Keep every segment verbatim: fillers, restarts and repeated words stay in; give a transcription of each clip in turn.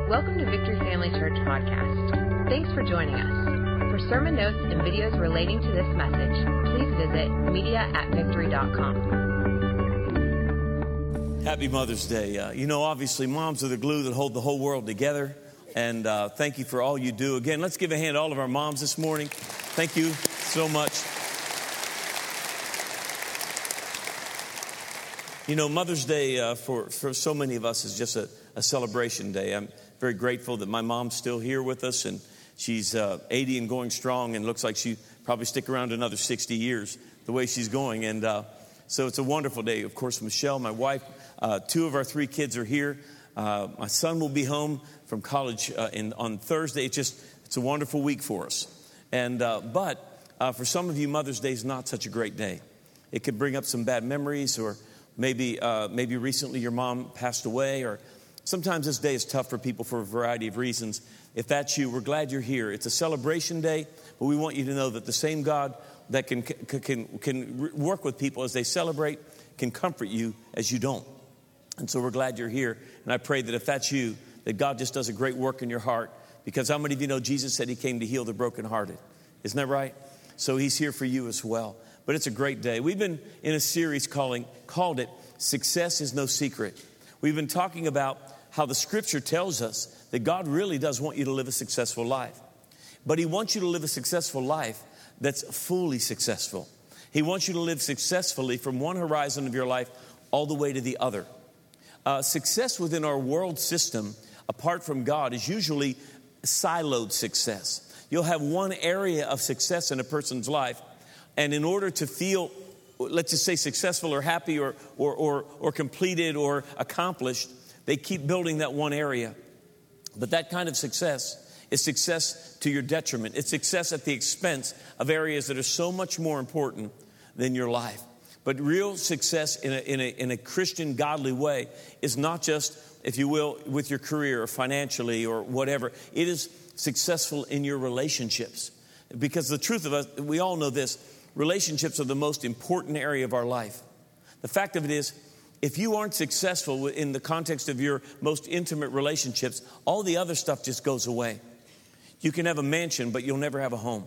Welcome to Victory Family Church Podcast. Thanks for joining us. For sermon notes and videos relating to this message, please visit media at victory dot com. Happy Mother's Day. Uh, you know, obviously, moms are the glue that hold the whole world together. And uh, thank you for all you do. Again, let's give a hand to all of our moms this morning. Thank you so much. You know, Mother's Day uh, for, for so many of us is just a, a celebration day. I'm very grateful that my mom's still here with us, and she's uh, eighty and going strong, and looks like she probably stick around another sixty years the way she's going. And uh, so it's a wonderful day. Of course, Michelle, my wife, uh, two of our three kids are here. Uh, my son will be home from college uh, in, on Thursday. It's just, it's a wonderful week for us. And uh, but uh, for some of you, Mother's Day is not such a great day. It could bring up some bad memories, or maybe uh, maybe recently your mom passed away, or sometimes this day is tough for people for a variety of reasons. If that's you, we're glad you're here. It's a celebration day, but we want you to know that the same God that can can can work with people as they celebrate can comfort you as you don't. And so we're glad you're here. And I pray that if that's you, that God just does a great work in your heart. Because how many of you know Jesus said he came to heal the brokenhearted? Isn't that right? So he's here for you as well. But it's a great day. We've been in a series calling, called it Success is No Secret. We've been talking about how the scripture tells us that God really does want you to live a successful life. But he wants you to live a successful life that's fully successful. He wants you to live successfully from one horizon of your life all the way to the other. Uh, success within our world system, apart from God, is usually siloed success. You'll have one area of success in a person's life, and in order to feel, let's just say, successful or happy or or or, or completed or accomplished, they keep building that one area. But that kind of success is success to your detriment. It's success at the expense of areas that are so much more important than your life. But real success in a, in a, in a Christian, godly way is not just, if you will, with your career or financially or whatever. It is successful in your relationships. Because the truth of us, we all know this, relationships are the most important area of our life. The fact of it is, if you aren't successful in the context of your most intimate relationships, all the other stuff just goes away. You can have a mansion, but you'll never have a home.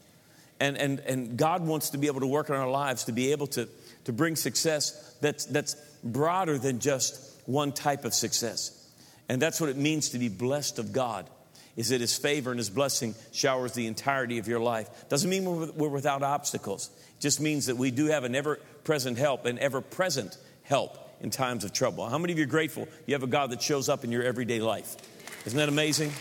And and and God wants to be able to work in our lives to be able to, to bring success that's that's broader than just one type of success. And that's what it means to be blessed of God, is that his favor and his blessing showers the entirety of your life. Doesn't mean we're, we're without obstacles. It just means that we do have an ever-present help, an ever-present help in times of trouble. How many of you are grateful you have a God that shows up in your everyday life? Isn't that amazing?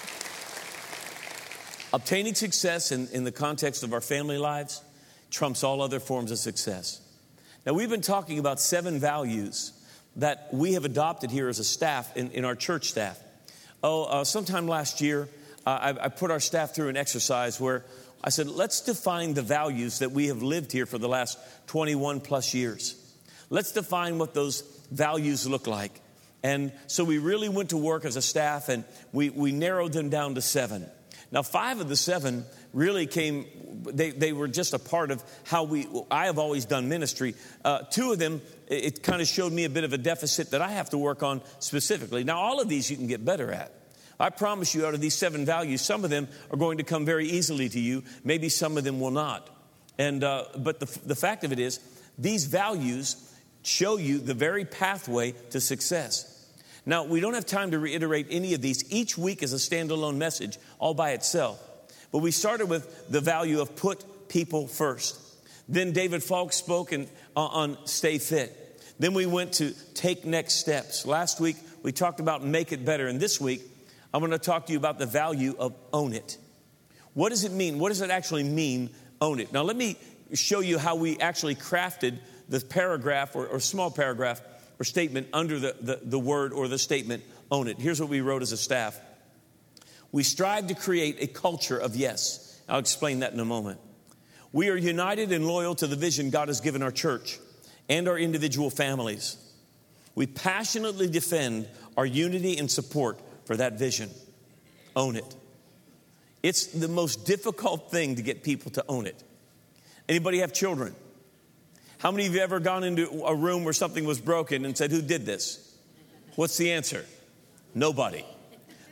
Obtaining success in, in the context of our family lives trumps all other forms of success. Now, we've been talking about seven values that we have adopted here as a staff, in, in our church staff. Oh, uh, sometime last year, uh, I, I put our staff through an exercise where I said, let's define the values that we have lived here for the last twenty-one plus years. Let's define what those values look like. And so we really went to work as a staff, and we, we narrowed them down to seven. Now, five of the seven really came, they, they were just a part of how we, I have always done ministry. Uh, two of them, it, it kind of showed me a bit of a deficit that I have to work on specifically. Now, all of these you can get better at. I promise you, out of these seven values, some of them are going to come very easily to you. Maybe some of them will not. And uh, but the, the fact of it is, these values show you the very pathway to success. Now, we don't have time to reiterate any of these. Each week is a standalone message all by itself. But we started with the value of put people first. Then David Falk spoke in, uh, on stay fit. Then we went to take next steps. Last week, we talked about make it better. And this week, I'm going to talk to you about the value of own it. What does it mean? What does it actually mean, own it? Now, let me show you how we actually crafted the paragraph or, or small paragraph or statement under the, the, the word or the statement, own it. Here's what we wrote as a staff. We strive to create a culture of yes. I'll explain that in a moment. We are united and loyal to the vision God has given our church and our individual families. We passionately defend our unity and support for that vision. Own it. It's the most difficult thing to get people to own it. Anybody have children? How many of you ever gone into a room where something was broken and said, who did this? What's the answer? Nobody.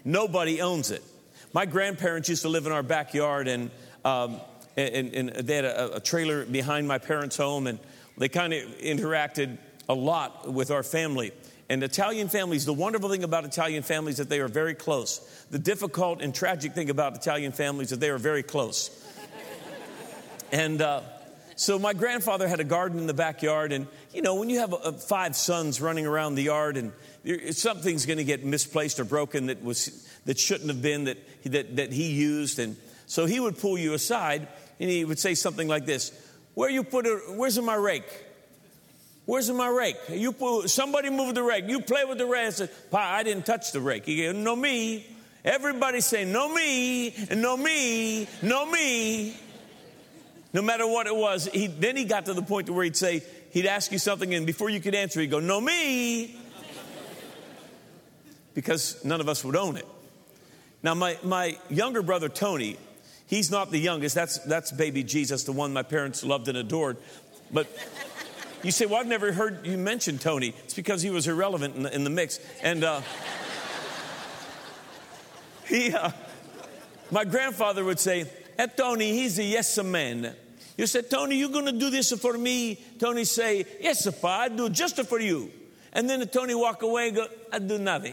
Nobody owns it. My grandparents used to live in our backyard, and um, and, and they had a, a trailer behind my parents' home, and they kind of interacted a lot with our family. And Italian families, the wonderful thing about Italian families is that they are very close. The difficult and tragic thing about Italian families is that they are very close. And uh, so my grandfather had a garden in the backyard, and you know, when you have uh, five sons running around the yard, and something's going to get misplaced or broken that was that shouldn't have been that that that he used, and so he would pull you aside and he would say something like this: "Where you put it? Where's my rake? Where's my rake? You pull, somebody move the rake. You play with the rake." I said, "Pa, I didn't touch the rake." He goes, "No me." Everybody say, "No me, no me, no me." No matter what it was, he, then he got to the point where he'd say, he'd ask you something, and before you could answer, he'd go, "No me," because none of us would own it. Now, my, my younger brother, Tony, he's not the youngest. That's, that's baby Jesus, the one my parents loved and adored. But you say, "Well, I've never heard you mention Tony." It's because he was irrelevant in the, in the mix. And uh, he, uh, my grandfather would say, "Hey, Tony, he's a yes man." You said, "Tony, you going to do this for me?" Tony say, "Yes, pa, I do just for you." And then Tony walk away and go, "I do nothing."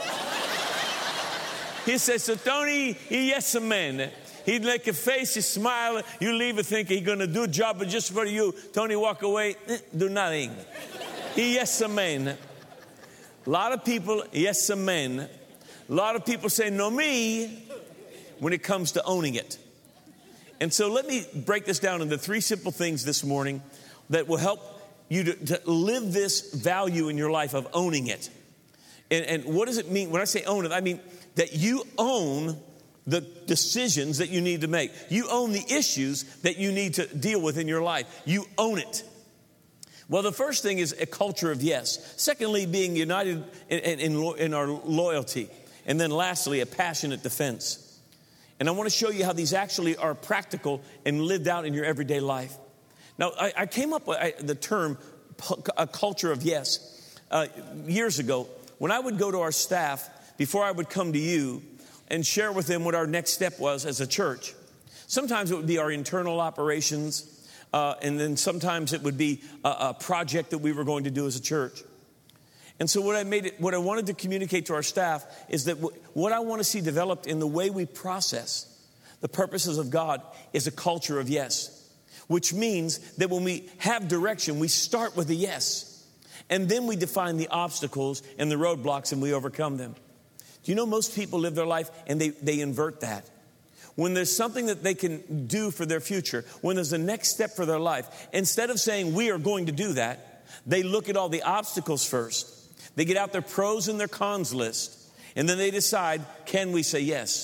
He says, "So Tony, he yes man." He'd make a face, he smile, you leave it thinking he's going to do a job but just for you. Tony walk away, eh, do nothing. He yes man. A lot of people, yes man. A lot of people say, "No me," when it comes to owning it. And so let me break this down into three simple things this morning that will help you to, to live this value in your life of owning it. And, and what does it mean? When I say own it, I mean that you own the decisions that you need to make. You own the issues that you need to deal with in your life. You own it. Well, the first thing is a culture of yes. Secondly, being united in, in, in our loyalty. And then lastly, a passionate defense. And I want to show you how these actually are practical and lived out in your everyday life. Now, I, I came up with I, the term a culture of yes uh, years ago when I would go to our staff before I would come to you and share with them what our next step was as a church. Sometimes it would be our internal operations, uh, and then sometimes it would be a, a project that we were going to do as a church. And so what I made it, what I wanted to communicate to our staff is that w- what I want to see developed in the way we process the purposes of God is a culture of yes, which means that when we have direction, we start with a yes, and then we define the obstacles and the roadblocks and we overcome them. Do you know most people live their life and they, they invert that? When there's something that they can do for their future, when there's a next step for their life, instead of saying we are going to do that, they look at all the obstacles first. They get out their pros and their cons list, and then they decide, can we say yes?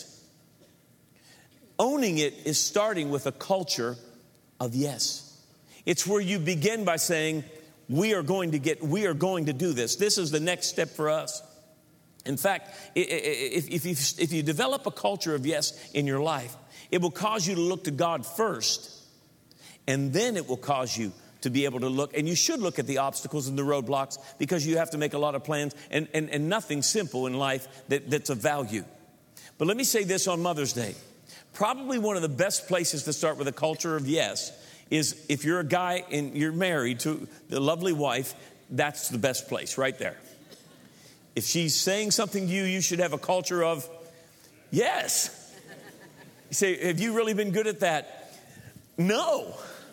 Owning it is starting with a culture of yes. It's where you begin by saying, we are going to get, we are going to do this. This is the next step for us. In fact, if, if, you, if you develop a culture of yes in your life, it will cause you to look to God first, and then it will cause you to be able to look, and you should look at the obstacles and the roadblocks because you have to make a lot of plans, and, and, and nothing simple in life that, that's of value. But let me say this on Mother's Day. Probably one of the best places to start with a culture of yes is if you're a guy and you're married to the lovely wife, that's the best place right there. If she's saying something to you, you should have a culture of yes. You say, have you really been good at that? No.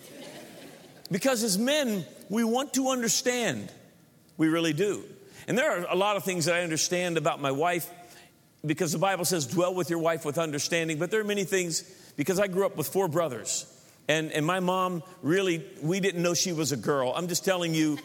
Because as men, we want to understand. We really do. And there are a lot of things that I understand about my wife because the Bible says dwell with your wife with understanding. But there are many things because I grew up with four brothers. And, and my mom really, we didn't know she was a girl. I'm just telling you,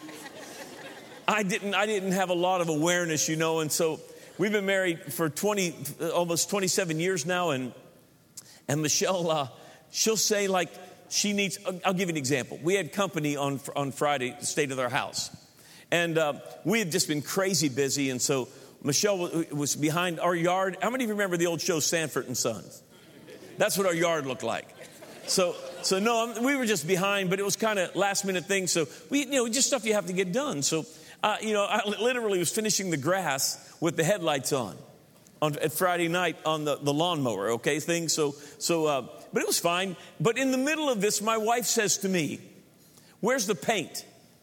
I didn't, I didn't have a lot of awareness, you know. And so we've been married for twenty, almost twenty-seven years now. And, and Michelle, uh, she'll say like, she needs, I'll give you an example. We had company on on Friday, stayed at our house. And uh, we had just been crazy busy. And so Michelle was behind our yard. How many of you remember the old show Sanford and Sons? That's what our yard looked like. So, so no, we were just behind, but it was kind of last minute thing. So we, you know, just stuff you have to get done. So, uh, you know, I literally was finishing the grass with the headlights on. on at Friday night on the, the lawnmower, okay, thing. So, so uh, but it was fine. But in the middle of this, my wife says to me, "Where's the paint?"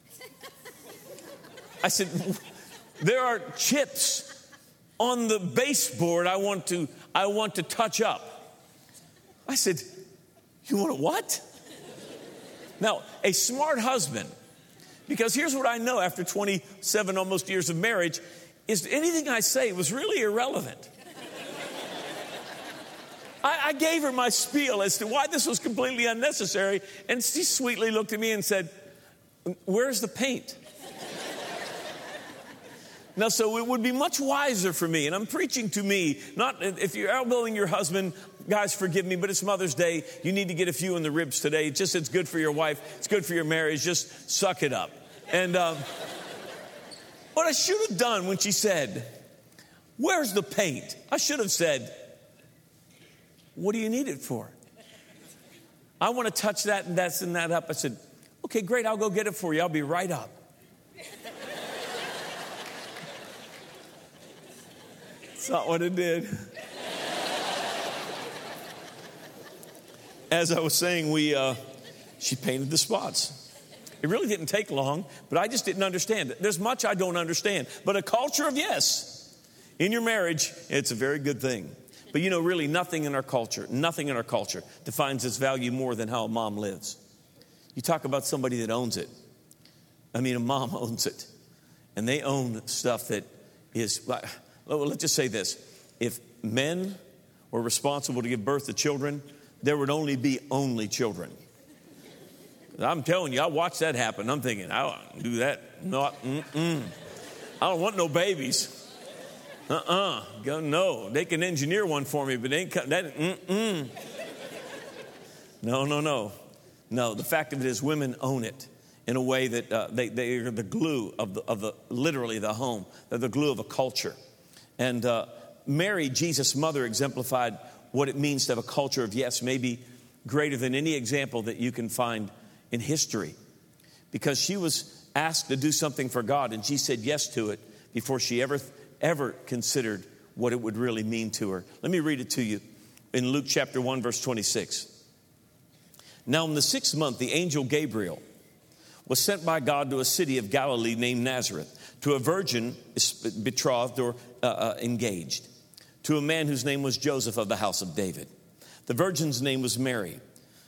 I said, "There are chips on the baseboard I want to, I want to touch up." I said, "You want to what?" Now, a smart husband, because here's what I know after twenty-seven almost years of marriage, is anything I say was really irrelevant. I, I gave her my spiel as to why this was completely unnecessary, and she sweetly looked at me and said, "Where's the paint?" Now, so it would be much wiser for me, and I'm preaching to me, not if you're elbowing your husband, guys, forgive me, but it's Mother's Day. You need to get a few in the ribs today. It's just, it's good for your wife. It's good for your marriage. Just suck it up. And um, what I should have done when she said, "Where's the paint?" I should have said, "What do you need it for?" "I want to touch that and that's and that up." I said, "Okay, great. I'll go get it for you. I'll be right up." That's not what it did. As I was saying, we uh, she painted the spots. It really didn't take long, but I just didn't understand it. There's much I don't understand, but a culture of yes in your marriage, it's a very good thing. But you know, really nothing in our culture, nothing in our culture defines its value more than how a mom lives. You talk about somebody that owns it. I mean, a mom owns it, and they own stuff that is. Well, let's just say this. If men were responsible to give birth to children, there would only be only children. I'm telling you, I watched that happen. I'm thinking, I don't do that. Not, mm-mm. I don't want no babies. Uh-uh. Go, no. They can engineer one for me, but they ain't cut that. Mm-mm. No, no, no. No, the fact of it is women own it in a way that uh, they, they are the glue of the, of the, literally the home. They're the glue of a culture. And uh, Mary, Jesus' mother, exemplified what it means to have a culture of yes, maybe greater than any example that you can find in history. Because she was asked to do something for God, and she said yes to it before she ever, ever considered what it would really mean to her. Let me read it to you in Luke chapter one, verse twenty-six. "Now in the sixth month, the angel Gabriel was sent by God to a city of Galilee named Nazareth, to a virgin betrothed or uh, uh, engaged, to a man whose name was Joseph of the house of David. The virgin's name was Mary.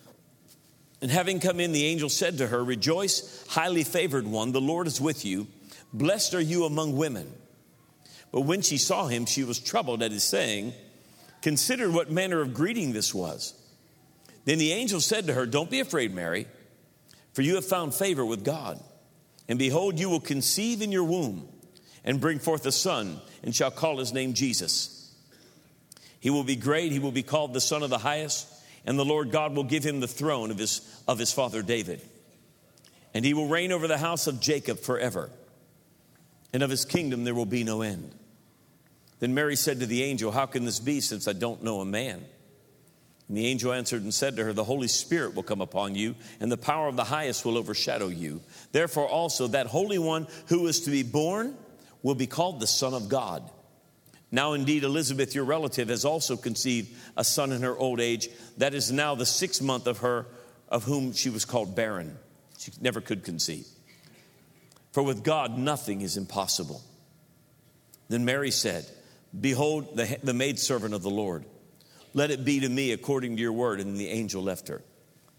And having come in, the angel said to her, 'Rejoice, highly favored one, the Lord is with you. Blessed are you among women.' But when she saw him, she was troubled at his saying, considered what manner of greeting this was. Then the angel said to her, 'Don't be afraid, Mary, for you have found favor with God. And behold, you will conceive in your womb and bring forth a son, and shall call his name Jesus. He will be great. He will be called the Son of the Highest. And the Lord God will give him the throne of his, of his father David. And he will reign over the house of Jacob forever. And of his kingdom there will be no end.' Then Mary said to the angel, 'How can this be, since I don't know a man?' And the angel answered and said to her, 'The Holy Spirit will come upon you, and the power of the highest will overshadow you. Therefore also that Holy One who is to be born will be called the Son of God. Now indeed Elizabeth, your relative, has also conceived a son in her old age. That is now the sixth month of her, of whom she was called barren.'" She never could conceive. "For with God nothing is impossible." Then Mary said, "Behold, the, the maidservant of the Lord. Let it be to me according to your word." And the angel left her.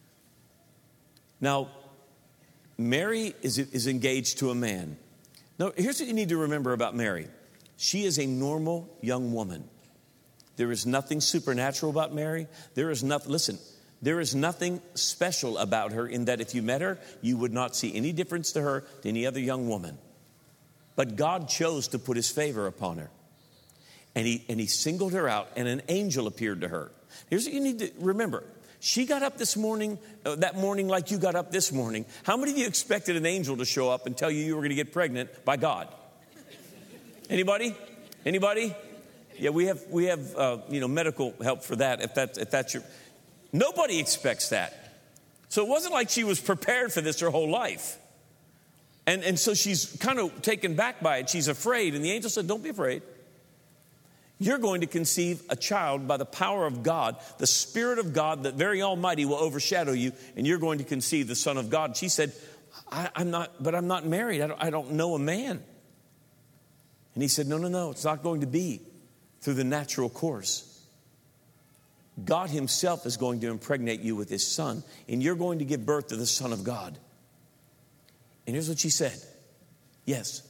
Now, Mary is, is engaged to a man. Now, here's what you need to remember about Mary. She is a normal young woman. There is nothing supernatural about Mary. There is nothing, listen, there is nothing special about her in that if you met her, you would not see any difference to her to any other young woman. But God chose to put his favor upon her. And he, and he singled her out, and an angel appeared to her. Here's what you need to remember. She got up this morning, uh, that morning like you got up this morning. How many of you expected an angel to show up and tell you you were going to get pregnant by God? Anybody? Anybody? Yeah, we have we have uh, you know medical help for that. If that if that's your, nobody expects that. So it wasn't like she was prepared for this her whole life. And and so she's kind of taken back by it. She's afraid, and the angel said, "Don't be afraid. You're going to conceive a child by the power of God. The Spirit of God, the very Almighty, will overshadow you, and you're going to conceive the Son of God. She said, I, I'm not, but I'm not married. I don't, I don't know a man. And he said, no, no, no, it's not going to be through the natural course. God himself is going to impregnate you with his Son, and you're going to give birth to the Son of God. And here's what she said. Yes.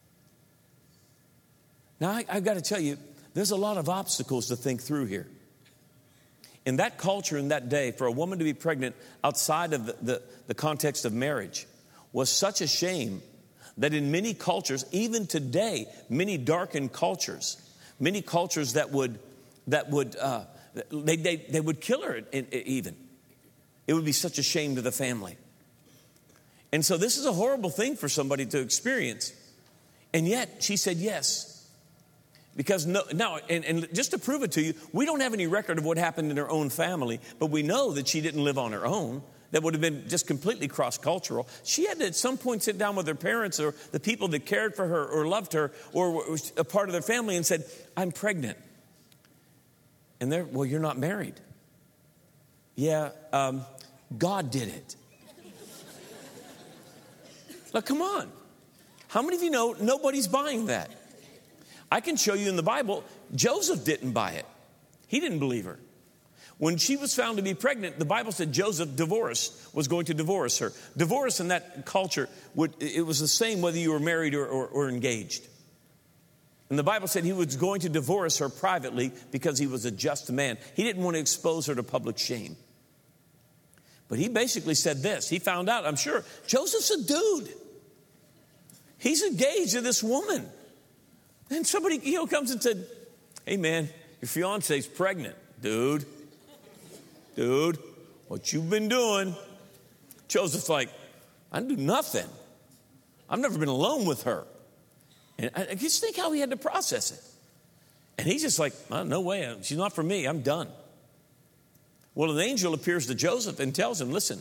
Now, I, I've got to tell you, there's a lot of obstacles to think through here. In that culture, in that day, for a woman to be pregnant outside of the, the, the context of marriage was such a shame that in many cultures, even today, many darkened cultures, many cultures that would, that would, uh, they, they, they would kill her even. It would be such a shame to the family. And so this is a horrible thing for somebody to experience. And yet she said yes. Because no, now, and, and just to prove it to you, we don't have any record of what happened in her own family, but we know that she didn't live on her own. That would have been just completely cross-cultural. She had to at some point sit down with her parents or the people that cared for her or loved her or was a part of their family and said, I'm pregnant. And they're, well, you're not married. Yeah, um, God did it. Look, come on. How many of you know nobody's buying that? I can show you in the Bible, Joseph didn't buy it. He didn't believe her. When she was found to be pregnant, the Bible said Joseph divorced, was going to divorce her. Divorce in that culture, would, it was the same whether you were married or, or, or engaged. And the Bible said he was going to divorce her privately because he was a just man. He didn't want to expose her to public shame. But he basically said this. He found out, I'm sure, Joseph's a dude. He's engaged to this woman. And somebody, you know, comes and said, hey, man, your fiance's pregnant. Dude, dude, what you've been doing? Joseph's like, I do nothing. I've never been alone with her. And I just think how he had to process it. And he's just like, oh, no way. She's not for me. I'm done. Well, an angel appears to Joseph and tells him, listen,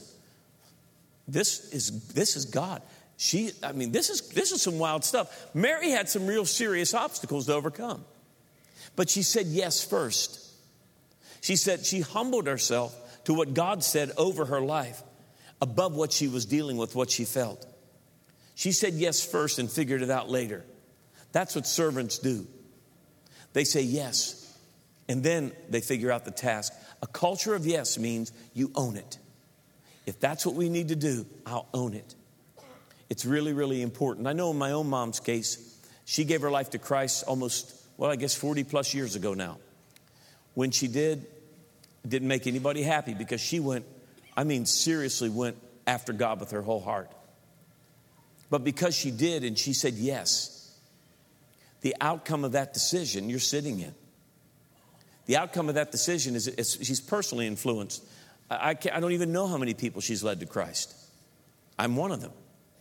this is this is God. She, I mean, this is this is some wild stuff. Mary had some real serious obstacles to overcome. But she said yes first. She said she humbled herself to what God said over her life above what she was dealing with, what she felt. She said yes first and figured it out later. That's what servants do. They say yes, and then they figure out the task. A culture of yes means you own it. If that's what we need to do, I'll own it. It's really, really important. I know in my own mom's case, she gave her life to Christ almost, well, I guess forty plus years ago now. When she did, it didn't make anybody happy because she went, I mean, seriously went after God with her whole heart. But because she did and she said yes, the outcome of that decision you're sitting in. The outcome of that decision is, is she's personally influenced. I, I, can't, I don't even know how many people she's led to Christ. I'm one of them.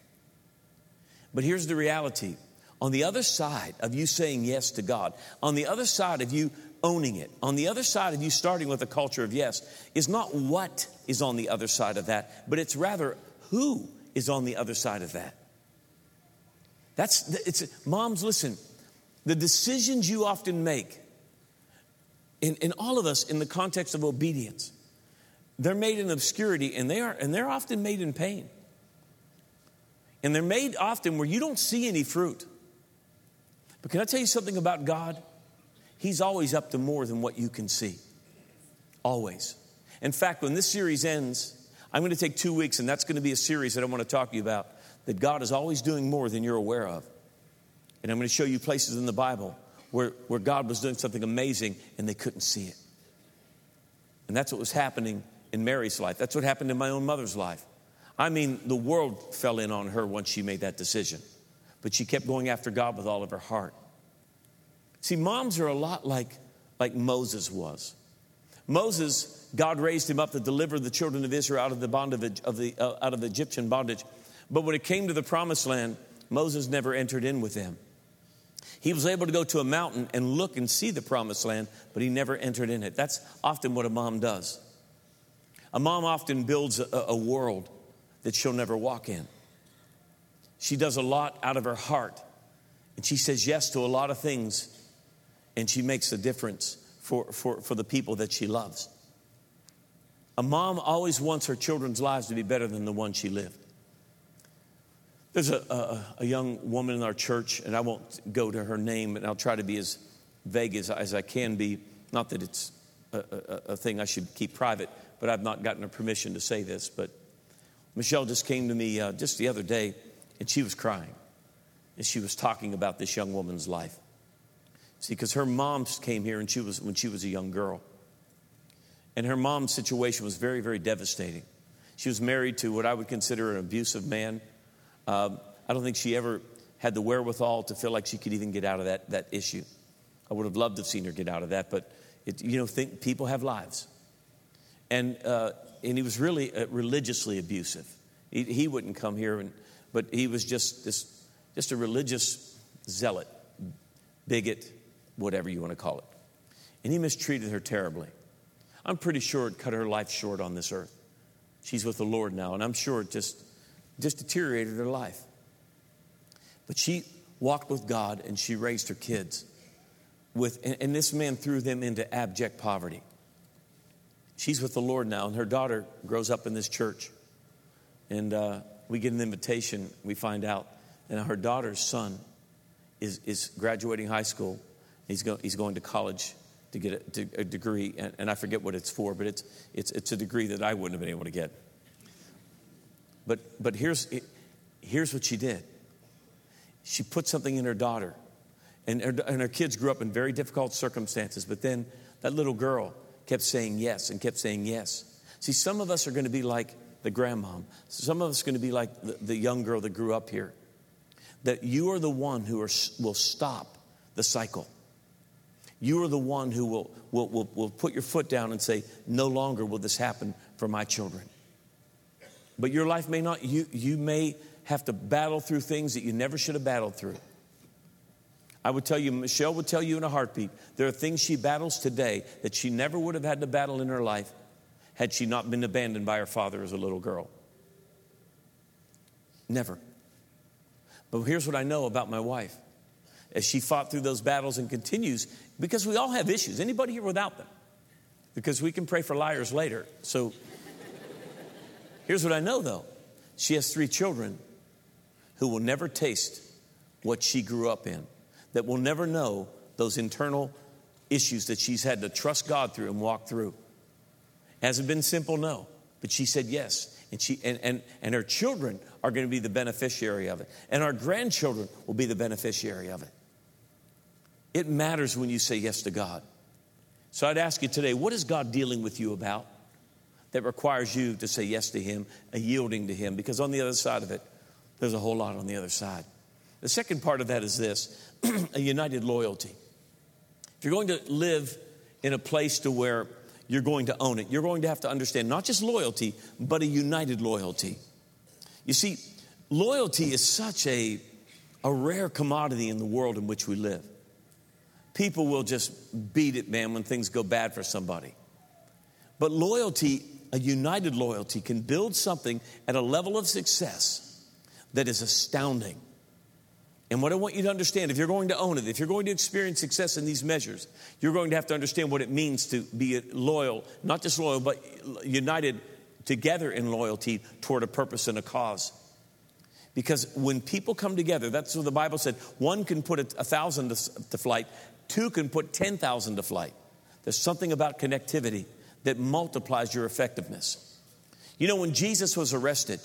But here's the reality. On the other side of you saying yes to God, on the other side of you owning it, on the other side of you starting with a culture of yes, is not what is on the other side of that, but it's rather who is on the other side of that. That's, it's, moms, listen, the decisions you often make, in, in all of us in the context of obedience, they're made in obscurity and they are, and they're often made in pain. And they're made often where you don't see any fruit. But can I tell you something about God? He's always up to more than what you can see. Always. In fact, when this series ends, I'm going to take two weeks, and that's going to be a series that I want to talk to you about, that God is always doing more than you're aware of. And I'm going to show you places in the Bible where, where God was doing something amazing, and they couldn't see it. And that's what was happening in Mary's life. That's what happened in my own mother's life. I mean, the world fell in on her once she made that decision. But she kept going after God with all of her heart. See, moms are a lot like, like Moses was. Moses, God raised him up to deliver the children of Israel out of the bondage of the uh, out of Egyptian bondage. But when it came to the promised land, Moses never entered in with them. He was able to go to a mountain and look and see the promised land, but he never entered in it. That's often what a mom does. A mom often builds a, a world that she'll never walk in. She does a lot out of her heart. And she says yes to a lot of things. and she makes a difference for, for, for the people that she loves. A mom always wants her children's lives to be better than the one she lived. There's a, a, a young woman in our church, and I won't go to her name, and I'll try to be as vague as, as I can be. Not that it's a, a, a thing I should keep private, but I've not gotten her permission to say this. But Michelle just came to me uh, just the other day, and she was crying. And she was talking about this young woman's life. See, because her mom came here and she was when she was a young girl. And her mom's situation was very, very devastating. She was married to what I would consider an abusive man. Uh, I don't think she ever had the wherewithal to feel like she could even get out of that, that issue. I would have loved to have seen her get out of that, but it, you know, think people have lives. And uh, and he was really uh, religiously abusive. He, he wouldn't come here, and but he was just this, just a religious zealot, bigot, whatever you want to call it. And he mistreated her terribly. I'm pretty sure it cut her life short on this earth. She's with the Lord now, and I'm sure it just, just deteriorated her life. But she walked with God, and she raised her kids. With, and, and this man threw them into abject poverty. She's with the Lord now, and her daughter grows up in this church. And uh, we get an invitation, we find out, and her daughter's son is, is graduating high school. He's, go, he's going to college to get a, to a degree, and, and I forget what it's for, but it's it's it's a degree that I wouldn't have been able to get. But but here's here's what she did. She put something in her daughter, and her, and her kids grew up in very difficult circumstances. But then that little girl kept saying yes and kept saying yes. See, some of us are going to be like the grandmom. Some of us are going to be like the, the young girl that grew up here. That you are the one who are, will stop the cycle. You are the one who will, will, will, will put your foot down and say, no longer will this happen for my children. But your life may not, you, you may have to battle through things that you never should have battled through. I would tell you, Michelle would tell you in a heartbeat, there are things she battles today that she never would have had to battle in her life had she not been abandoned by her father as a little girl. Never. But here's what I know about my wife. As she fought through those battles and continues, because we all have issues. Anybody here without them? Because we can pray for liars later. So here's what I know, though. She has three children who will never taste what she grew up in, that will never know those internal issues that she's had to trust God through and walk through. Has it been simple? No. But she said yes. And she and, and, and her children are going to be the beneficiary of it. And our grandchildren will be the beneficiary of it. It matters when you say yes to God. So I'd ask you today, what is God dealing with you about that requires you to say yes to Him, a yielding to Him? Because on the other side of it, there's a whole lot on the other side. The second part of that is this, a united loyalty. If you're going to live in a place to where you're going to own it, you're going to have to understand not just loyalty, but a united loyalty. You see, loyalty is such a, a rare commodity in the world in which we live. People will just beat it, man, when things go bad for somebody. But loyalty, a united loyalty, can build something at a level of success that is astounding. And what I want you to understand, if you're going to own it, if you're going to experience success in these measures, you're going to have to understand what it means to be loyal, not just loyal, but united together in loyalty toward a purpose and a cause. Because when people come together, that's what the Bible said, one can put a thousand to flight, two can put ten thousand to flight. There's something about connectivity that multiplies your effectiveness. You know, when Jesus was arrested,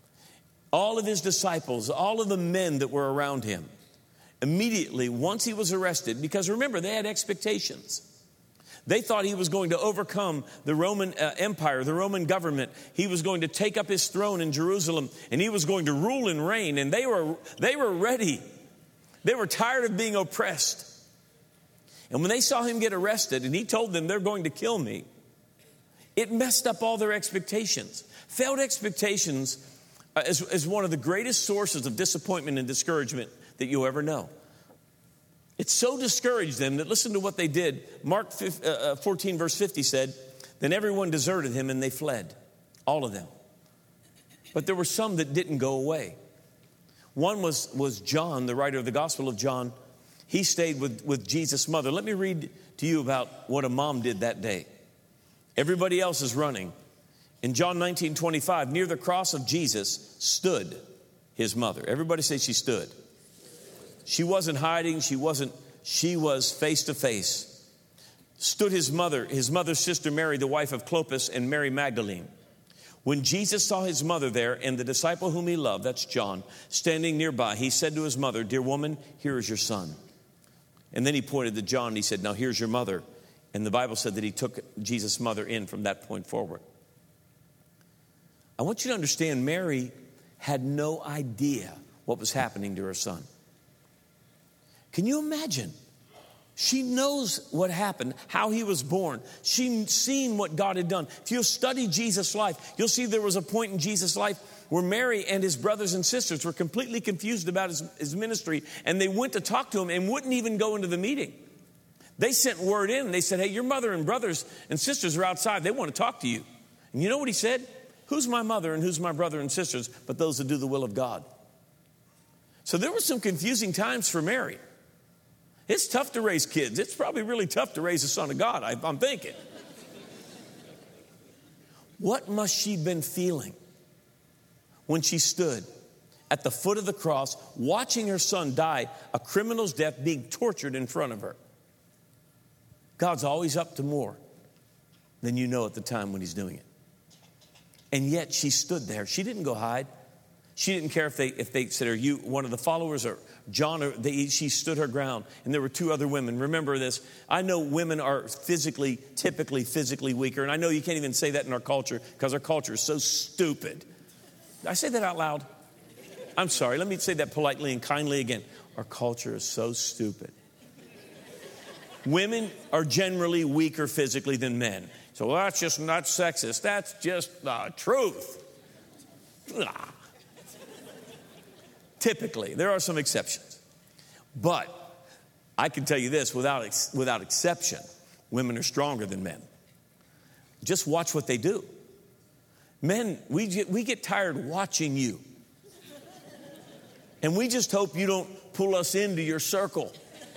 all of his disciples, all of the men that were around him, immediately, once he was arrested, because remember, they had expectations. They thought he was going to overcome the Roman uh, Empire, the Roman government. He was going to take up his throne in Jerusalem, and he was going to rule and reign. And they were, they were ready. They were tired of being oppressed. And when they saw him get arrested, and he told them, they're going to kill me, it messed up all their expectations. Failed expectations is, is one of the greatest sources of disappointment and discouragement that you'll ever know. It so discouraged them that listen to what they did. Mark fourteen verse fifty said, then everyone deserted him and they fled, all of them. But there were some that didn't go away. One was, was John, the writer of the Gospel of John. he stayed with, with Jesus' mother. Let me read to you about what a mom did that day. Everybody else is running. In John nineteen twenty-five, near the cross of Jesus stood his mother. Everybody say she stood. She wasn't hiding. She wasn't, she was face to face. Stood his mother, his mother's sister Mary, the wife of Clopas, and Mary Magdalene. When Jesus saw his mother there and the disciple whom he loved, that's John, standing nearby, he said to his mother, "Dear woman, here is your son." And then he pointed to John and he said, "Now here's your mother." And the Bible said that he took Jesus' mother in from that point forward. I want you to understand, Mary had no idea what was happening to her son. Can you imagine? She knows what happened, how he was born. She'd seen what God had done. If you'll study Jesus' life, you'll see there was a point in Jesus' life where Mary and his brothers and sisters were completely confused about his, his ministry, and they went to talk to him and wouldn't even go into the meeting. They sent word in, and they said, "Hey, your mother and brothers and sisters are outside. They want to talk to you." And you know what he said? "Who's my mother and who's my brother and sisters but those that do the will of God?" So there were some confusing times for Mary. It's tough to raise kids. It's probably really tough to raise a son of God, I, I'm thinking. What must she have been feeling when she stood at the foot of the cross, watching her son die a criminal's death, being tortured in front of her? God's always up to more than you know at the time when he's doing it. And yet she stood there. She didn't go hide. She didn't care if they if they said, "Are you one of the followers?" or John, or they, she stood her ground. And there were two other women. Remember this. I know women are physically, typically physically weaker. And I know you can't even say that in our culture because our culture is so stupid. Did I say that out loud? I'm sorry. Let me say that politely and kindly again. Our culture is so stupid. Women are generally weaker physically than men. So well, that's just not sexist. That's just the truth. Ah. Typically, there are some exceptions. But I can tell you this, without, ex- without exception, women are stronger than men. Just watch what they do. Men, we get, we get tired watching you. And we just hope you don't pull us into your circle.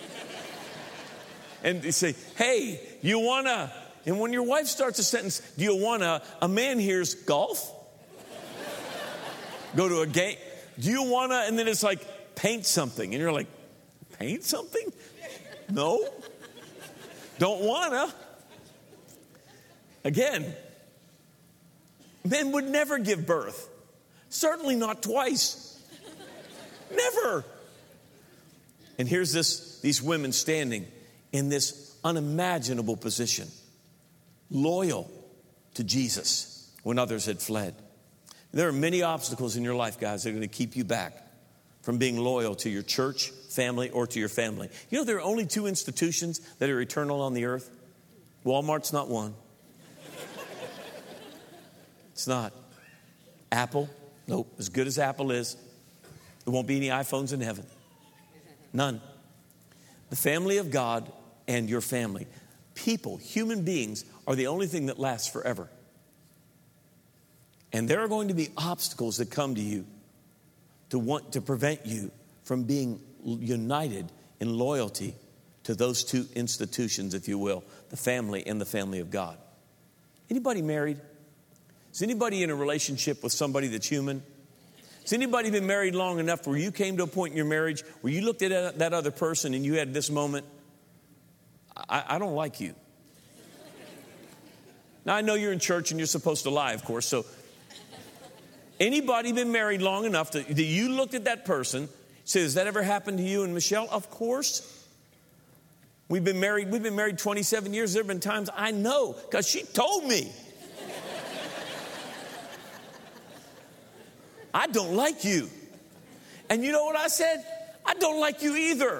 And they say, "Hey, you wanna," and when your wife starts a sentence, "Do you wanna," a man hears golf? Go to a game. "Do you want to," and then it's like, "Paint something." And you're like, "Paint something? No. Don't want to." Again, men would never give birth. Certainly not twice. Never. And here's this, these women standing in this unimaginable position, loyal to Jesus when others had fled. There are many obstacles in your life, guys, that are going to keep you back from being loyal to your church, family, or to your family. You know, there are only two institutions that are eternal on the earth. Walmart's not one. It's not. Apple, nope. As good as Apple is, there won't be any iPhones in heaven. None. The family of God and your family. People, human beings, are the only thing that lasts forever. And there are going to be obstacles that come to you to want to prevent you from being united in loyalty to those two institutions, if you will, the family and the family of God. Anybody married? Is anybody in a relationship with somebody that's human? Has anybody been married long enough where you came to a point in your marriage where you looked at that other person and you had this moment, I, I don't like you. Now, I know you're in church and you're supposed to lie, of course, so anybody been married long enough that, that you looked at that person, said, "Has that ever happened to you and Michelle?" Of course. We've been married, we've been married twenty-seven years. There have been times I know because she told me. "I don't like you." And you know what I said? "I don't like you either."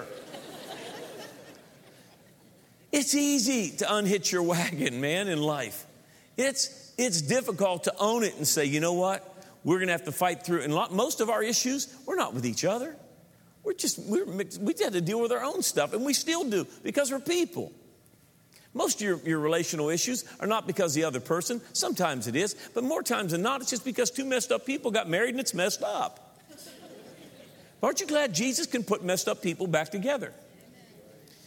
It's easy to unhitch your wagon, man, in life. It's, it's difficult to own it and say, "You know what? We're going to have to fight through." And most of our issues, we're not with each other. We're just, we're mixed. We had to deal with our own stuff, and we still do because we're people. Most of your, your relational issues are not because of the other person. Sometimes it is, but more times than not, it's just because two messed up people got married and it's messed up. Aren't you glad Jesus can put messed up people back together?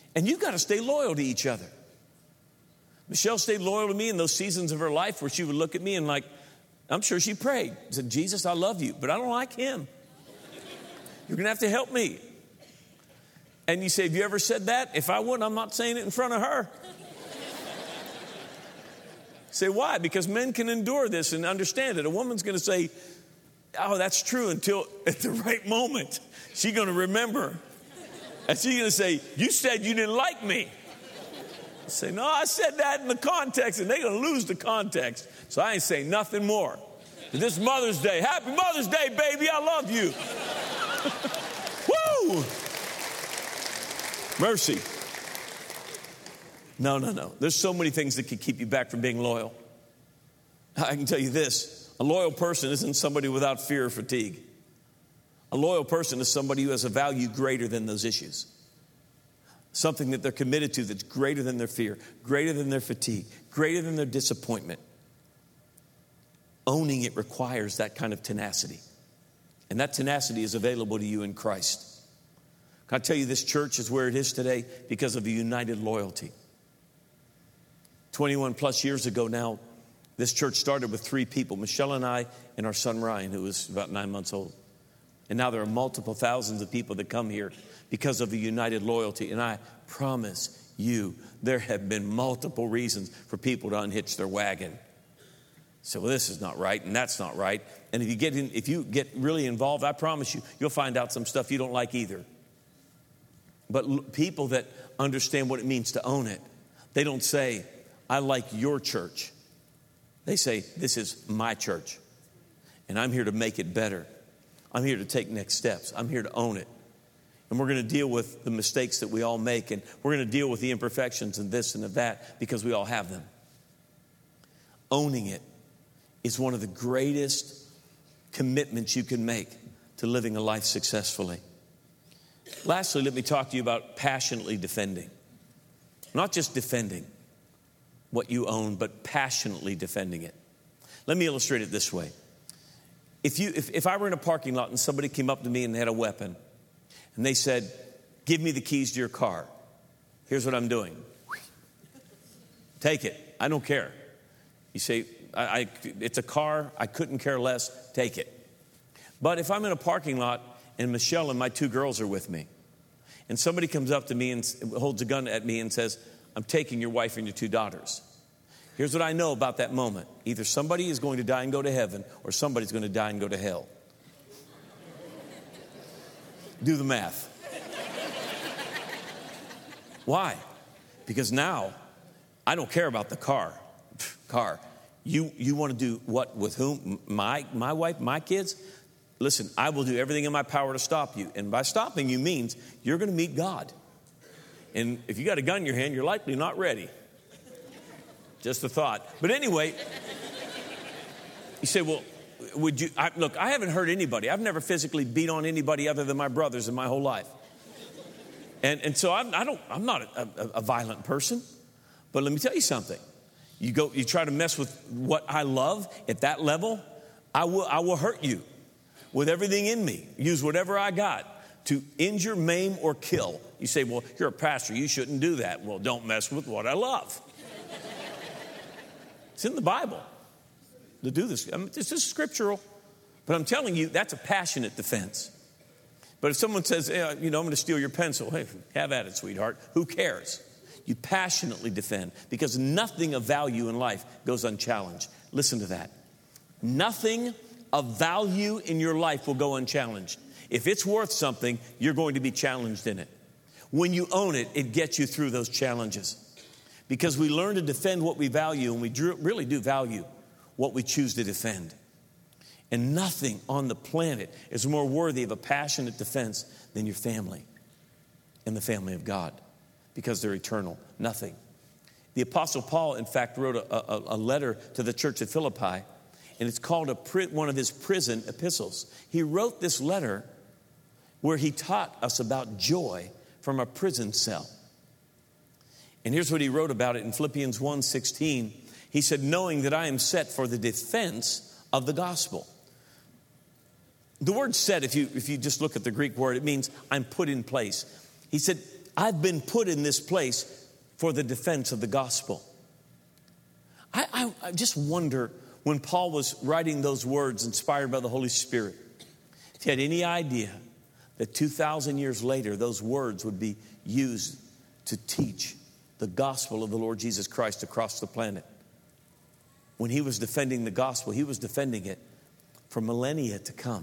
And you've got to stay loyal to each other. Michelle stayed loyal to me in those seasons of her life where she would look at me and like, I'm sure she prayed. Said, Jesus, I love you, but I don't like him. You're going to have to help me. And you say, have you ever said that? If I wouldn't, I'm not saying it in front of her. Say, why? Because men can endure this and understand it. A woman's going to say, oh, that's true, until at the right moment, she's going to remember. And she's going to say, you said you didn't like me. I say, no, I said that in the context, and they're going to lose the context. So I ain't saying nothing more. This Mother's Day, happy Mother's Day, baby, I love you. Woo! Mercy. No, no, no. There's so many things that could keep you back from being loyal. I can tell you this. A loyal person isn't somebody without fear or fatigue. A loyal person is somebody who has a value greater than those issues. Something that they're committed to that's greater than their fear, greater than their fatigue, greater than their disappointment. Owning it requires that kind of tenacity. And that tenacity is available to you in Christ. Can I tell you, this church is where it is today because of a united loyalty. twenty-one plus years ago now, this church started with three people, Michelle and I and our son Ryan, who was about nine months old. And now there are multiple thousands of people that come here because of a united loyalty. And I promise you, there have been multiple reasons for people to unhitch their wagon. So, well, this is not right, and that's not right. And if you get in, if you get really involved, I promise you, you'll find out some stuff you don't like either. But l- people that understand what it means to own it, they don't say, I like your church. They say, this is my church, and I'm here to make it better. I'm here to take next steps. I'm here to own it. And we're going to deal with the mistakes that we all make, and we're going to deal with the imperfections and this and that because we all have them. Owning it is one of the greatest commitments you can make to living a life successfully. Lastly, let me talk to you about passionately defending. Not just defending what you own, but passionately defending it. Let me illustrate it this way. If you, if, if I were in a parking lot and somebody came up to me and they had a weapon, and they said, give me the keys to your car. Here's what I'm doing. Take it. I don't care. You say, I, I, it's a car. I couldn't care less. Take it. But if I'm in a parking lot and Michelle and my two girls are with me, and somebody comes up to me and holds a gun at me and says, I'm taking your wife and your two daughters. Here's what I know about that moment. Either somebody is going to die and go to heaven, or somebody's going to die and go to hell. Do the math. Why? Because now I don't care about the car. Car. You you want to do what with whom? My my wife, my kids? Listen, I will do everything in my power to stop you. And by stopping you means you're going to meet God. And if you got a gun in your hand, you're likely not ready. Just a thought. But anyway, you say, well, would you, I, look, I haven't hurt anybody. I've never physically beat on anybody other than my brothers in my whole life. And and so I'm, I don't, I'm not a, a, a violent person. But let me tell you something. You go, you try to mess with what I love at that level, I will, I will hurt you with everything in me. Use whatever I got to injure, maim, or kill. You say, well, you're a pastor. You shouldn't do that. Well, don't mess with what I love. It's in the Bible to do this. I mean, this is scriptural. But I'm telling you, that's a passionate defense. But if someone says, hey, you know, I'm going to steal your pencil. Hey, have at it, sweetheart. Who cares? You passionately defend because nothing of value in life goes unchallenged. Listen to that. Nothing of value in your life will go unchallenged. If it's worth something, you're going to be challenged in it. When you own it, it gets you through those challenges. Because we learn to defend what we value, and we really do value what we choose to defend. And nothing on the planet is more worthy of a passionate defense than your family and the family of God, because they're eternal. Nothing. The Apostle Paul, in fact, wrote a, a, a letter to the church at Philippi, and it's called a, one of his prison epistles. He wrote this letter where he taught us about joy from a prison cell. And here's what he wrote about it in Philippians one sixteen. He said, knowing that I am set for the defense of the gospel. The word set, if you, if you just look at the Greek word, it means I'm put in place. He said, I've been put in this place for the defense of the gospel. I, I, I just wonder, when Paul was writing those words inspired by the Holy Spirit, if he had any idea that two thousand years later, those words would be used to teach the gospel of the Lord Jesus Christ across the planet. When he was defending the gospel, he was defending it for millennia to come.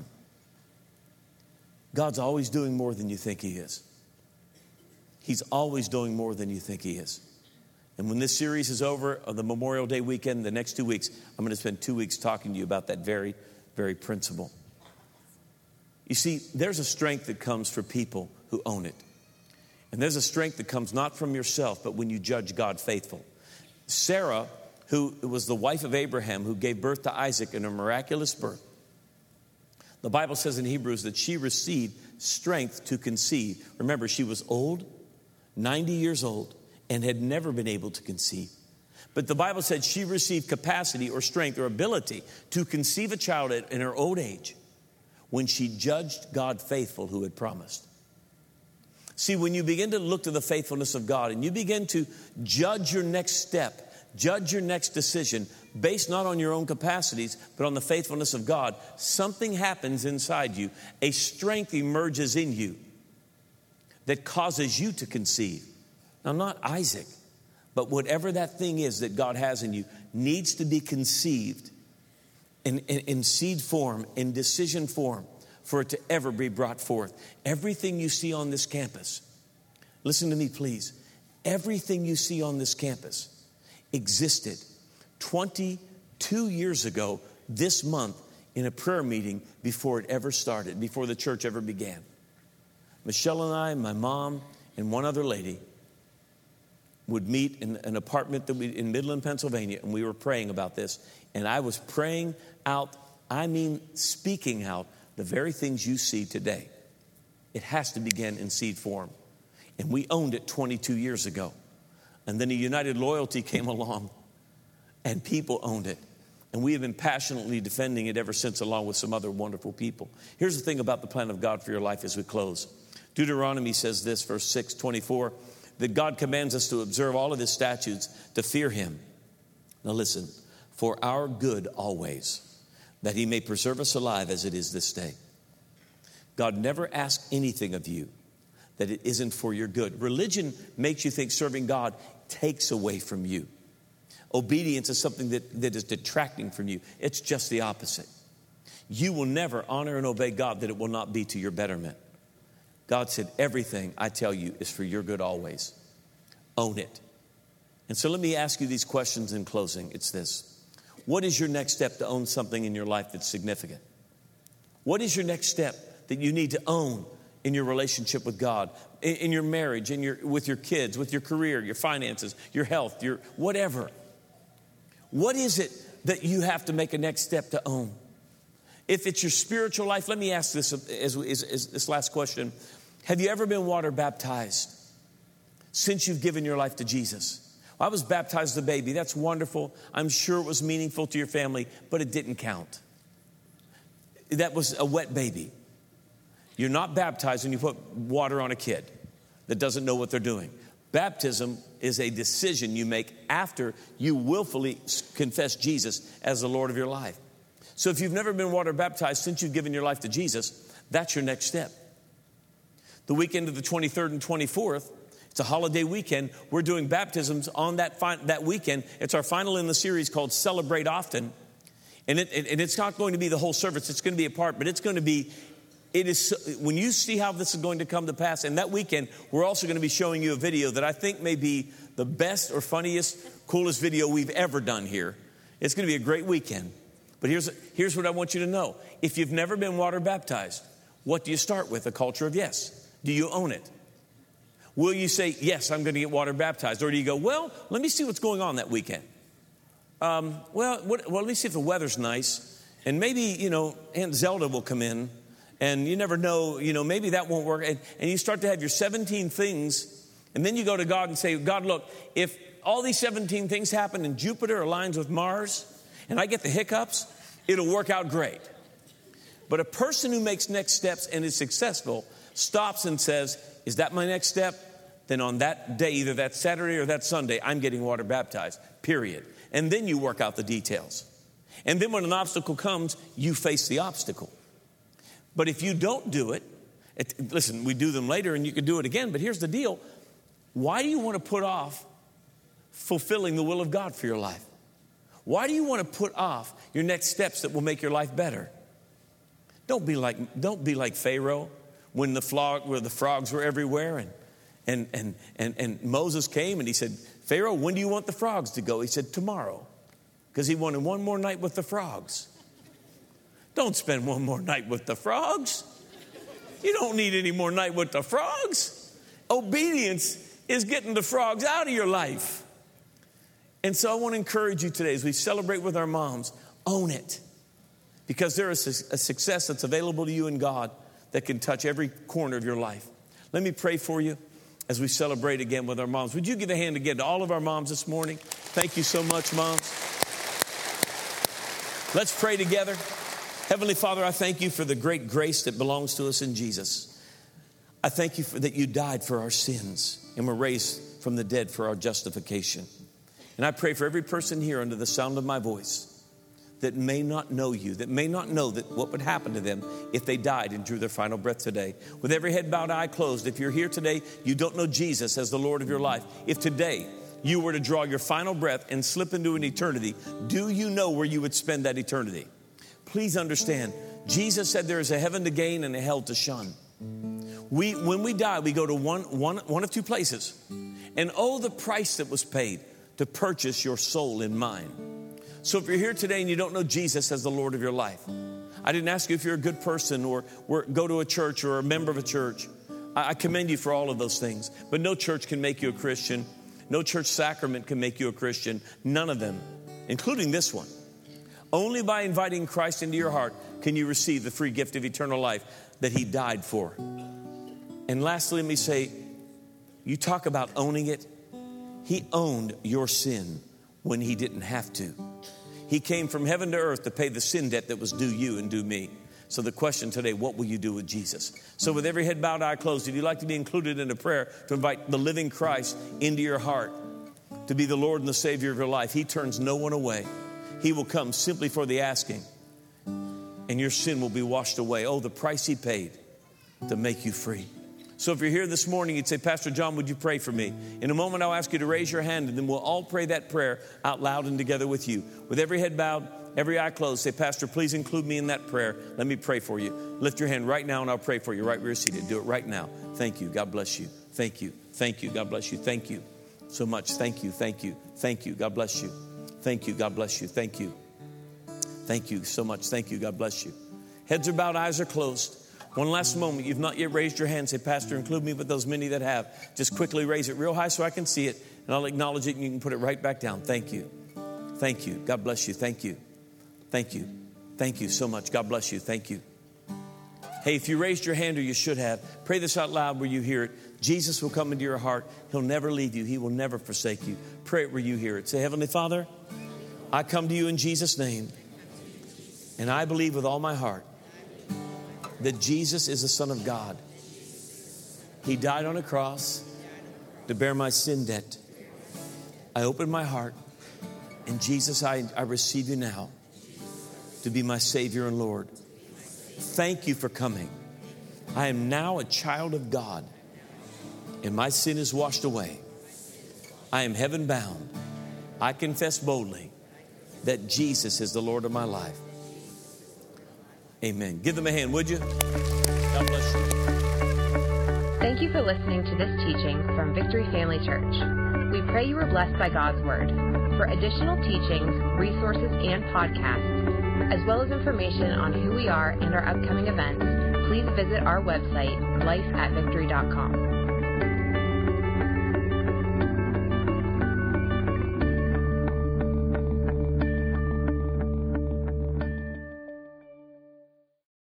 God's always doing more than you think he is. He's always doing more than you think he is. And when this series is over, on the Memorial Day weekend, the next two weeks, I'm going to spend two weeks talking to you about that very, very principle. You see, there's a strength that comes for people who own it. And there's a strength that comes not from yourself, but when you judge God faithful. Sarah, who was the wife of Abraham, who gave birth to Isaac in a miraculous birth, the Bible says in Hebrews that she received strength to conceive. Remember, she was old, ninety years old, and had never been able to conceive. But the Bible said she received capacity or strength or ability to conceive a child in her old age when she judged God faithful who had promised. See, when you begin to look to the faithfulness of God and you begin to judge your next step, judge your next decision based not on your own capacities, but on the faithfulness of God, something happens inside you. A strength emerges in you that causes you to conceive. Now, not Isaac, but whatever that thing is that God has in you needs to be conceived in, in, in seed form, in decision form, for it to ever be brought forth. Everything you see on this campus, listen to me please, everything you see on this campus existed twenty-two years ago this month in a prayer meeting before it ever started, before the church ever began. Michelle and I, my mom, and one other lady would meet in an apartment that we, in Midland, Pennsylvania, and we were praying about this. And I was praying out, I mean speaking out, the very things you see today. It has to begin in seed form. And we owned it twenty-two years ago. And then a United Loyalty came along, and people owned it. And we have been passionately defending it ever since, along with some other wonderful people. Here's the thing about the plan of God for your life as we close. Deuteronomy says this, verse six, twenty-four, that God commands us to observe all of his statutes, to fear him. Now listen, for our good always, that he may preserve us alive as it is this day. God never asks anything of you that it isn't for your good. Religion makes you think serving God takes away from you. Obedience is something that, that is detracting from you. It's just the opposite. You will never honor and obey God that it will not be to your betterment. God said, everything I tell you is for your good always. Own it. And so let me ask you these questions in closing. It's this. What is your next step to own something in your life that's significant? What is your next step that you need to own in your relationship with God, in, in your marriage, in your, with your kids, with your career, your finances, your health, your whatever? What is it that you have to make a next step to own? If it's your spiritual life, let me ask this as, as, as this last question. Have you ever been water baptized since you've given your life to Jesus? Well, I was baptized as a baby. That's wonderful. I'm sure it was meaningful to your family, but it didn't count. That was a wet baby. You're not baptized when you put water on a kid that doesn't know what they're doing. Baptism is a decision you make after you willfully confess Jesus as the Lord of your life. So if you've never been water baptized since you've given your life to Jesus, that's your next step. The weekend of the twenty-third and twenty-fourth, it's a holiday weekend. We're doing baptisms on that fi- that weekend. It's our final in the series called Celebrate Often. And, it, it, and it's not going to be the whole service. It's going to be a part, but it's going to be, it is when you see how this is going to come to pass. And that weekend, we're also going to be showing you a video that I think may be the best or funniest, coolest video we've ever done here. It's going to be a great weekend. But here's, here's what I want you to know. If you've never been water baptized, what do you start with? A culture of yes. Do you own it? Will you say, yes, I'm going to get water baptized? Or do you go, well, let me see what's going on that weekend. Um, well, what, well, let me see if the weather's nice. And maybe, you know, Aunt Zelda will come in. And you never know, you know, maybe that won't work. And, and you start to have your seventeen things. And then you go to God and say, God, look, if all these seventeen things happen and Jupiter aligns with Mars and I get the hiccups, it'll work out great. But a person who makes next steps and is successful stops and says, is that my next step? then on that day, either that Saturday or that Sunday, I'm getting water baptized, period. And then you work out the details. And then when an obstacle comes, you face the obstacle. But if you don't do it, it, listen, we do them later and you can do it again, but here's the deal. Why do you want to put off fulfilling the will of God for your life? Why do you want to put off your next steps that will make your life better? Don't be like, don't be like Pharaoh when the, flog, where the frogs were everywhere and, and, and, and, and Moses came and he said, Pharaoh, when do you want the frogs to go? He said, tomorrow, because he wanted one more night with the frogs. Don't spend one more night with the frogs. You don't need any more night with the frogs. Obedience is getting the frogs out of your life. And so I want to encourage you today as we celebrate with our moms, own it. Because there is a success that's available to you in God that can touch every corner of your life. Let me pray for you as we celebrate again with our moms. Would you give a hand again to all of our moms this morning? Thank you so much, moms. Let's pray together. Heavenly Father, I thank you for the great grace that belongs to us in Jesus. I thank you for that you died for our sins and were raised from the dead for our justification. And I pray for every person here under the sound of my voice that may not know you, that may not know that what would happen to them if they died and drew their final breath today. With every head bowed, eye closed, if you're here today, you don't know Jesus as the Lord of your life. If today you were to draw your final breath and slip into an eternity, do you know where you would spend that eternity? Please understand, Jesus said there is a heaven to gain and a hell to shun. We, when we die, we go to one, one, one of two places. And oh, the price that was paid to purchase your soul and mine. So if you're here today and you don't know Jesus as the Lord of your life, I didn't ask you if you're a good person or, or go to a church or a member of a church. I, I commend you for all of those things. But no church can make you a Christian. No church sacrament can make you a Christian. None of them, including this one. Only by inviting Christ into your heart can you receive the free gift of eternal life that he died for. And lastly, let me say, you talk about owning it. He owned your sin when he didn't have to. He came from heaven to earth to pay the sin debt that was due you and due me. So the question today, what will you do with Jesus? So with every head bowed, eye closed, if you'd like to be included in a prayer to invite the living Christ into your heart, to be the Lord and the Savior of your life, he turns no one away. He will come simply for the asking, and your sin will be washed away. Oh, the price he paid to make you free. So if you're here this morning, you'd say, Pastor John, would you pray for me? In a moment, I'll ask you to raise your hand, and then we'll all pray that prayer out loud and together with you. With every head bowed, every eye closed, say, Pastor, please include me in that prayer. Let me pray for you. Lift your hand right now, and I'll pray for you right where you're seated. Do it right now. Thank you. God bless you. Thank you. Thank you. God bless you. Thank you so much. Thank you. Thank you. Thank you. God bless you. Thank you. God bless you. Thank you. Thank you so much. Thank you. God bless you. Heads are bowed, eyes are closed. One last moment. You've not yet raised your hand. Say, Pastor, include me with those many that have. Just quickly raise it real high so I can see it, and I'll acknowledge it, and you can put it right back down. Thank you. Thank you. God bless you. Thank you. Thank you. Thank you so much. God bless you. Thank you. Hey, if you raised your hand, or you should have, pray this out loud where you hear it. Jesus will come into your heart. He'll never leave you. He will never forsake you. Pray it where you hear it. Say, Heavenly Father, I come to you in Jesus' name, and I believe with all my heart that Jesus is the Son of God. He died on a cross to bear my sin debt. I open my heart, and Jesus, I, I receive you now to be my Savior and Lord. Thank you for coming. I am now a child of God, and my sin is washed away. I am heaven bound. I confess boldly that Jesus is the Lord of my life. Amen. Give them a hand, would you? God bless you. Thank you for listening to this teaching from Victory Family Church. We pray you were blessed by God's Word. For additional teachings, resources, and podcasts, as well as information on who we are and our upcoming events, please visit our website, life at victory dot com.